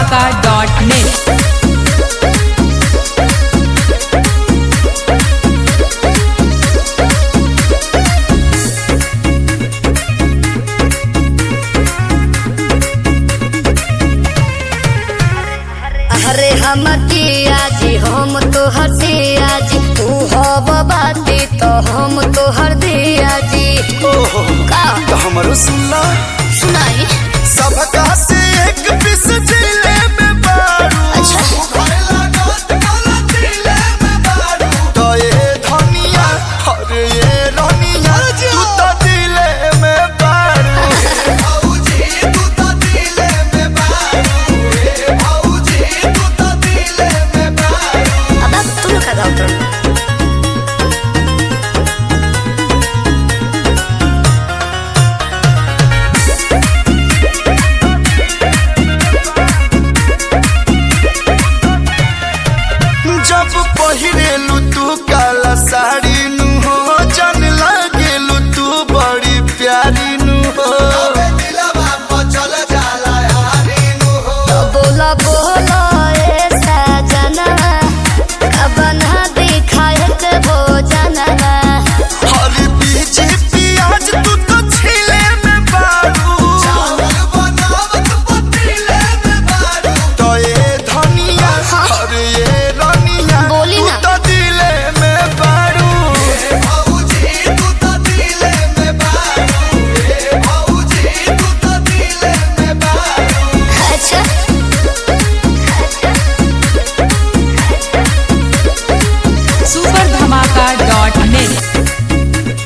superdhamaka.net। अरे हम किया जी हम तो हसिया जी तू हब बाती तो हम तो हर दिया जी। ओहो का तो हमरो सुनला सुनाई सबका से एक पीस जिले में बारू। अच्छा तो ये धनिया और ये रनिया तू तो दिले में बारू। अब तुम लोग का गाँव जब पहिरेलू तू काला साड़ी नु हो जन लागेलू तू बड़ी प्यारी नु हो। तो बोला बोला ए सजना अब ना दिखाए के भोजना। हरी बीजी प्याज तू तो छिले में बारू। तो ये धनिया और ये रनिया बोली तू ना। तो दिले में बारू। अच्छा superdhamaka.net।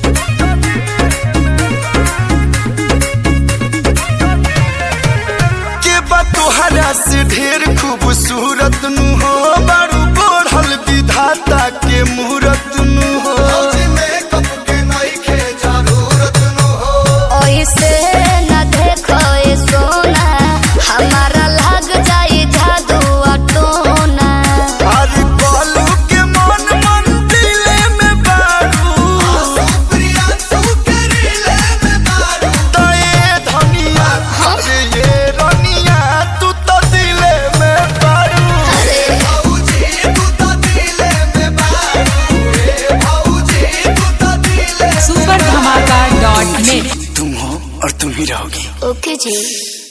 के बा तोहरा से ढेर खूबसूरत नु हो बारू बढ़ल विधाता के मुहूर्त नु हो। ऐसे न देखो ए सोना हमारा लग जाई जादू टोना। अरे बालू के मन मन दिले में बारू। तो ये धनिया अरे ये रनिया तू तो दिले में बारू। superdhamaka.net। तुम हो और तुम ही रहोगी। ओके जी।